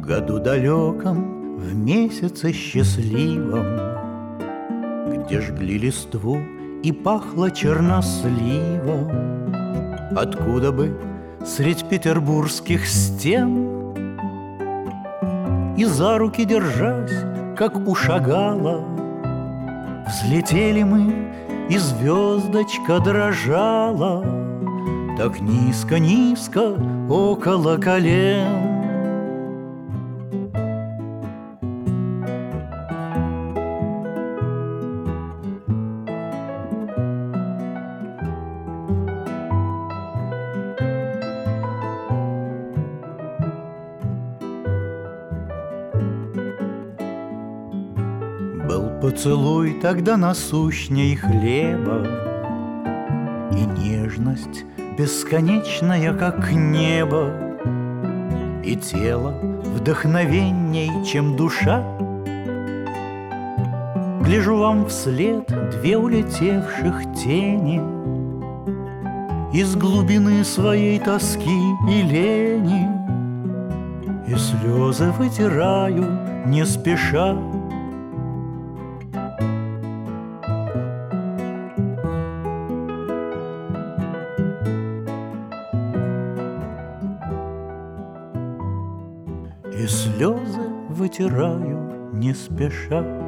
году далеком, в месяце счастливом, где жгли листву и пахло черносливом, откуда бы средь петербургских стен и за руки держась, как у Шагала, взлетели мы, и звездочка дрожала так низко-низко около колен. Был поцелуй тогда насущней хлеба, и нежность бесконечная, как небо, и тело вдохновенней, чем душа. Гляжу вам вслед две улетевших тени из глубины своей тоски и лени, и слезы вытираю не спеша. И слезы вытираю не спеша.